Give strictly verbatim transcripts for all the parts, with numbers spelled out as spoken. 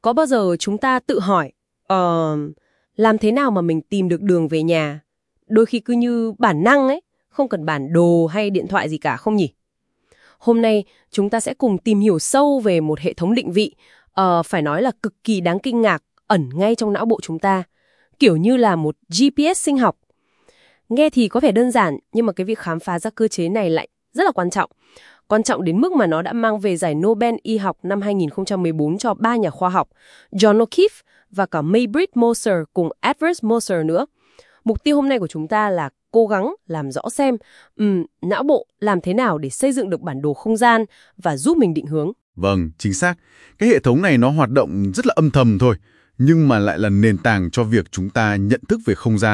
Có bao giờ chúng ta tự hỏi, uh, làm thế nào mà mình tìm được đường về nhà? Đôi khi cứ như bản năng ấy, không cần bản đồ hay điện thoại gì cả không nhỉ? Hôm nay chúng ta sẽ cùng tìm hiểu sâu về một hệ thống định vị, uh, phải nói là cực kỳ đáng kinh ngạc, ẩn ngay trong não bộ chúng ta, kiểu như là một giê pê ét sinh học. Nghe thì có vẻ đơn giản, nhưng mà cái việc khám phá ra cơ chế này lại rất là quan trọng. Quan trọng đến mức mà nó đã mang về giải Nobel y học năm hai nghìn không trăm mười bốn cho ba nhà khoa học, John O'Keefe và cả Maybritt Moser cùng Edward Moser nữa. Mục tiêu hôm nay của chúng ta là cố gắng làm rõ xem um, não bộ làm thế nào để xây dựng được bản đồ không gian và giúp mình định hướng. Vâng, chính xác. Cái hệ thống này nó hoạt động rất là âm thầm thôi, nhưng mà lại là nền tảng cho việc chúng ta nhận thức về không gian.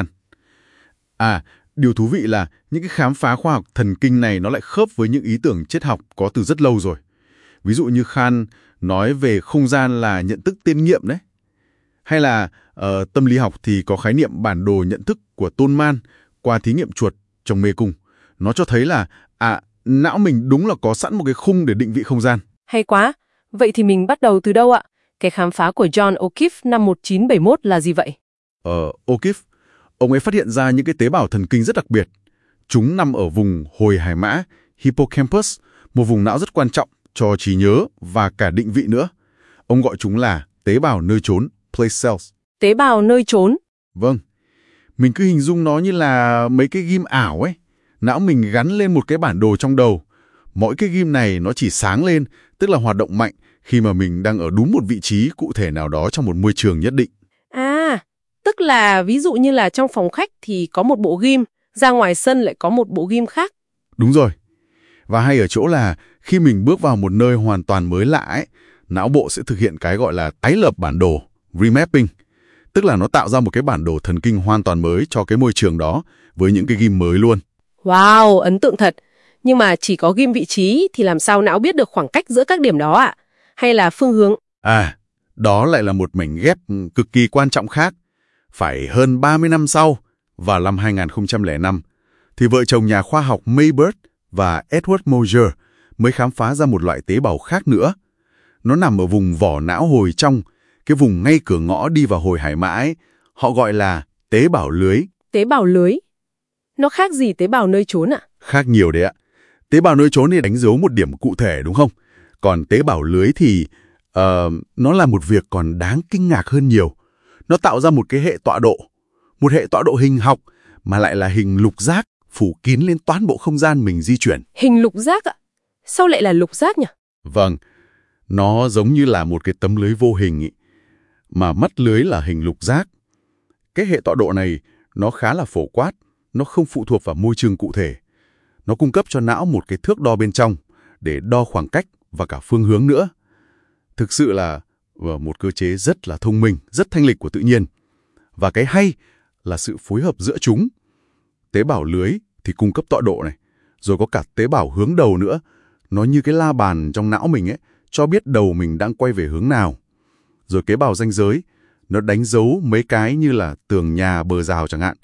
À, điều thú vị là những cái khám phá khoa học thần kinh này nó lại khớp với những ý tưởng triết học có từ rất lâu rồi. Ví dụ như Kant nói về không gian là nhận thức tiên nghiệm đấy. Hay là uh, tâm lý học thì có khái niệm bản đồ nhận thức của Tôn Man qua thí nghiệm chuột trong mê cung. Nó cho thấy là à, não mình đúng là có sẵn một cái khung để định vị không gian. Hay quá! Vậy thì mình bắt đầu từ đâu ạ? Cái khám phá của John O'Keefe năm một nghìn chín trăm bảy mươi mốt là gì vậy? Ờ, O'Keefe, ông ấy phát hiện ra những cái tế bào thần kinh rất đặc biệt. Chúng nằm ở vùng hồi hải mã, hippocampus, một vùng não rất quan trọng cho trí nhớ và cả định vị nữa. Ông gọi chúng là tế bào nơi trốn, place cells. Tế bào nơi trốn? Vâng. Mình cứ hình dung nó như là mấy cái ghim ảo ấy. Não mình gắn lên một cái bản đồ trong đầu. Mỗi cái ghim này nó chỉ sáng lên, tức là hoạt động mạnh khi mà mình đang ở đúng một vị trí cụ thể nào đó trong một môi trường nhất định. À, tức là ví dụ như là trong phòng khách thì có một bộ ghim, ra ngoài sân lại có một bộ ghim khác. Đúng rồi. Và hay ở chỗ là khi mình bước vào một nơi hoàn toàn mới lạ ấy, não bộ sẽ thực hiện cái gọi là tái lập bản đồ, remapping. Tức là nó tạo ra một cái bản đồ thần kinh hoàn toàn mới cho cái môi trường đó với những cái ghim mới luôn. Wow, ấn tượng thật. Nhưng mà chỉ có ghim vị trí thì làm sao não biết được khoảng cách giữa các điểm đó ạ? Hay là phương hướng? À, đó lại là một mảnh ghép cực kỳ quan trọng khác. Phải hơn ba mươi năm sau, vào năm hai nghìn không trăm lẻ năm, thì vợ chồng nhà khoa học Maybritt và Edward Moser mới khám phá ra một loại tế bào khác nữa. Nó nằm ở vùng vỏ não hồi trong, cái vùng ngay cửa ngõ đi vào hồi hải mã ấy. Họ gọi là tế bào lưới. Tế bào lưới? Nó khác gì tế bào nơi trốn ạ? Khác nhiều đấy ạ. Tế bào nơi trốn thì đánh dấu một điểm cụ thể đúng không? Còn tế bào lưới thì uh, nó là một việc còn đáng kinh ngạc hơn nhiều. Nó tạo ra một cái hệ tọa độ, một hệ tọa độ hình học mà lại là hình lục giác phủ kín lên toàn bộ không gian mình di chuyển. Hình lục giác ạ? Sao lại là lục giác nhỉ? Vâng, nó giống như là một cái tấm lưới vô hình ý, mà mắt lưới là hình lục giác. Cái hệ tọa độ này nó khá là phổ quát, nó không phụ thuộc vào môi trường cụ thể. Nó cung cấp cho não một cái thước đo bên trong để đo khoảng cách và cả phương hướng nữa. Thực sự là một cơ chế rất là thông minh, rất thanh lịch của tự nhiên. Và cái hay là sự phối hợp giữa chúng. Tế bào lưới thì cung cấp tọa độ này, rồi có cả tế bào hướng đầu nữa. Nó như cái la bàn trong não mình ấy, cho biết đầu mình đang quay về hướng nào. Rồi tế bào ranh giới, nó đánh dấu mấy cái như là tường nhà, bờ rào chẳng hạn.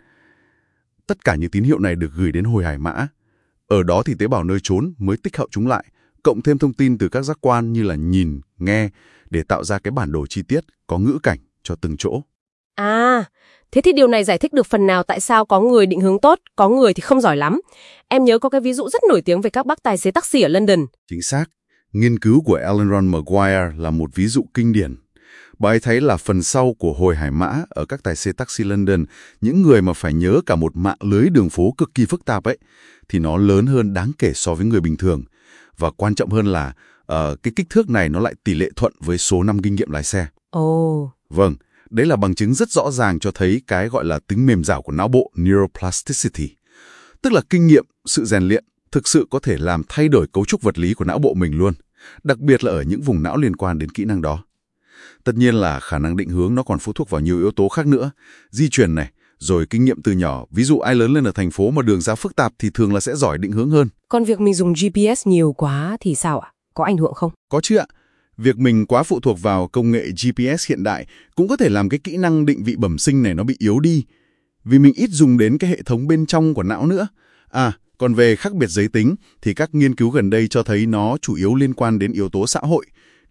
Tất cả những tín hiệu này được gửi đến hồi hải mã. Ở đó thì tế bào nơi trốn mới tích hợp chúng lại, cộng thêm thông tin từ các giác quan như là nhìn, nghe, để tạo ra cái bản đồ chi tiết, có ngữ cảnh cho từng chỗ. À, thế thì điều này giải thích được phần nào tại sao có người định hướng tốt, có người thì không giỏi lắm. Em nhớ có cái ví dụ rất nổi tiếng về các bác tài xế taxi ở London. Chính xác. Nghiên cứu của Ellen Ron Maguire là một ví dụ kinh điển. Bà ấy thấy là phần sau của hồi hải mã ở các tài xế taxi London, những người mà phải nhớ cả một mạng lưới đường phố cực kỳ phức tạp ấy, thì nó lớn hơn đáng kể so với người bình thường. Và quan trọng hơn là uh, cái kích thước này nó lại tỷ lệ thuận với số năm kinh nghiệm lái xe. Ồ. Oh. Vâng, đấy là bằng chứng rất rõ ràng cho thấy cái gọi là tính mềm dẻo của não bộ, neuroplasticity. Tức là kinh nghiệm, sự rèn luyện thực sự có thể làm thay đổi cấu trúc vật lý của não bộ mình luôn, đặc biệt là ở những vùng não liên quan đến kỹ năng đó. Tất nhiên là khả năng định hướng nó còn phụ thuộc vào nhiều yếu tố khác nữa, di truyền này, rồi kinh nghiệm từ nhỏ. Ví dụ ai lớn lên ở thành phố mà đường xá phức tạp thì thường là sẽ giỏi định hướng hơn. Còn việc mình dùng giê pê ét nhiều quá thì sao ạ? Có ảnh hưởng không? Có chứ ạ. Việc mình quá phụ thuộc vào công nghệ giê pê ét hiện đại cũng có thể làm cái kỹ năng định vị bẩm sinh này nó bị yếu đi, vì mình ít dùng đến cái hệ thống bên trong của não nữa. À, còn về khác biệt giới tính thì các nghiên cứu gần đây cho thấy nó chủ yếu liên quan đến yếu tố xã hội,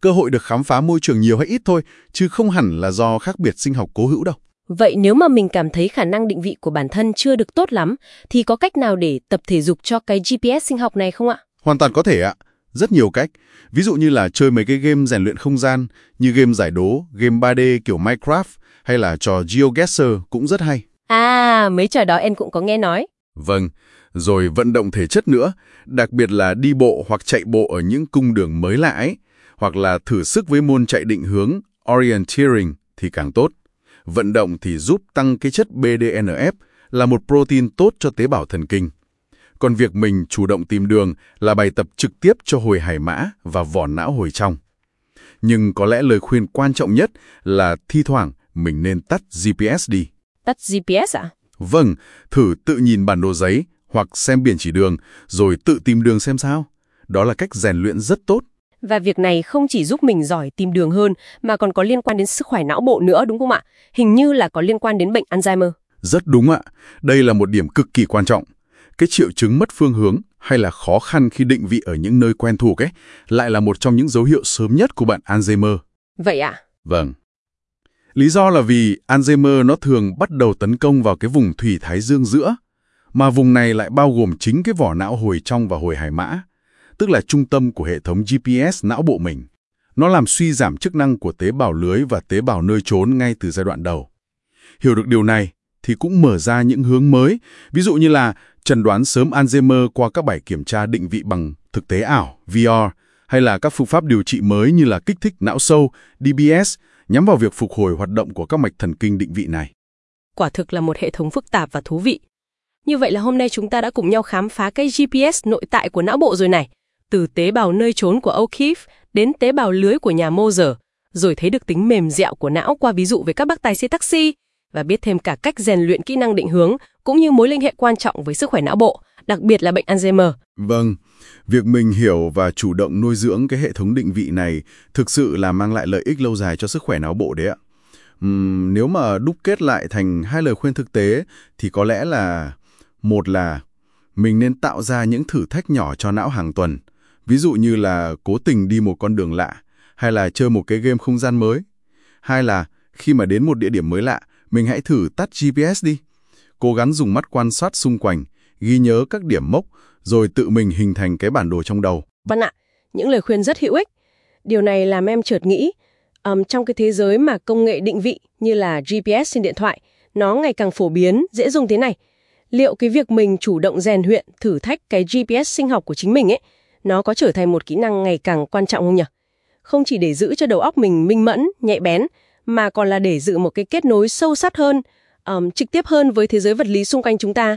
cơ hội được khám phá môi trường nhiều hay ít thôi, chứ không hẳn là do khác biệt sinh học cố hữu đâu. Vậy nếu mà mình cảm thấy khả năng định vị của bản thân chưa được tốt lắm, thì có cách nào để tập thể dục cho cái giê pê ét sinh học này không ạ? Hoàn toàn có thể ạ. Rất nhiều cách. Ví dụ như là chơi mấy cái game rèn luyện không gian, như game giải đố, game ba D kiểu Minecraft, hay là trò GeoGuessr cũng rất hay. À, mấy trò đó em cũng có nghe nói. Vâng, rồi vận động thể chất nữa, đặc biệt là đi bộ hoặc chạy bộ ở những cung đường mới lạ ấy, hoặc là thử sức với môn chạy định hướng, orienteering thì càng tốt. Vận động thì giúp tăng cái chất bê đê en ép, là một protein tốt cho tế bào thần kinh. Còn việc mình chủ động tìm đường là bài tập trực tiếp cho hồi hải mã và vỏ não hồi trong. Nhưng có lẽ lời khuyên quan trọng nhất là thi thoảng mình nên tắt giê pê ét đi. Tắt giê pê ét à? Vâng, thử tự nhìn bản đồ giấy hoặc xem biển chỉ đường, rồi tự tìm đường xem sao. Đó là cách rèn luyện rất tốt. Và việc này không chỉ giúp mình giỏi tìm đường hơn, mà còn có liên quan đến sức khỏe não bộ nữa đúng không ạ? Hình như là có liên quan đến bệnh Alzheimer. Rất đúng ạ. Đây là một điểm cực kỳ quan trọng. Cái triệu chứng mất phương hướng hay là khó khăn khi định vị ở những nơi quen thuộc ấy, lại là một trong những dấu hiệu sớm nhất của bệnh Alzheimer. Vậy ạ? Vâng. Lý do là vì Alzheimer nó thường bắt đầu tấn công vào cái vùng thùy thái dương giữa, mà vùng này lại bao gồm chính cái vỏ não hồi trong và hồi hải mã, tức là trung tâm của hệ thống giê pê ét não bộ mình. Nó làm suy giảm chức năng của tế bào lưới và tế bào nơi trốn ngay từ giai đoạn đầu. Hiểu được điều này thì cũng mở ra những hướng mới, ví dụ như là chẩn đoán sớm Alzheimer qua các bài kiểm tra định vị bằng thực tế ảo, vê rờ, hay là các phương pháp điều trị mới như là kích thích não sâu, đê bê ét, nhắm vào việc phục hồi hoạt động của các mạch thần kinh định vị này. Quả thực là một hệ thống phức tạp và thú vị. Như vậy là hôm nay chúng ta đã cùng nhau khám phá cái giê pê ét nội tại của não bộ rồi này. Từ tế bào nơi trốn của O'Keefe đến tế bào lưới của nhà Moser, rồi thấy được tính mềm dẻo của não qua ví dụ về các bác tài xế taxi, và biết thêm cả cách rèn luyện kỹ năng định hướng, cũng như mối liên hệ quan trọng với sức khỏe não bộ, đặc biệt là bệnh Alzheimer. Vâng, việc mình hiểu và chủ động nuôi dưỡng cái hệ thống định vị này thực sự là mang lại lợi ích lâu dài cho sức khỏe não bộ đấy ạ. Uhm, nếu mà đúc kết lại thành hai lời khuyên thực tế thì có lẽ là: một là mình nên tạo ra những thử thách nhỏ cho não hàng tuần, ví dụ như là cố tình đi một con đường lạ hay là chơi một cái game không gian mới. Hai là khi mà đến một địa điểm mới lạ, mình hãy thử tắt giê pê ét đi. Cố gắng dùng mắt quan sát xung quanh, ghi nhớ các điểm mốc, rồi tự mình hình thành cái bản đồ trong đầu. Vâng ạ, những lời khuyên rất hữu ích. Điều này làm em chợt nghĩ, um, trong cái thế giới mà công nghệ định vị như là giê pê ét trên điện thoại, nó ngày càng phổ biến, dễ dùng thế này. Liệu cái việc mình chủ động rèn luyện, thử thách cái giê pê ét sinh học của chính mình ấy, nó có trở thành một kỹ năng ngày càng quan trọng không nhỉ? Không chỉ để giữ cho đầu óc mình minh mẫn, nhạy bén, mà còn là để giữ một cái kết nối sâu sát hơn, um, trực tiếp hơn với thế giới vật lý xung quanh chúng ta.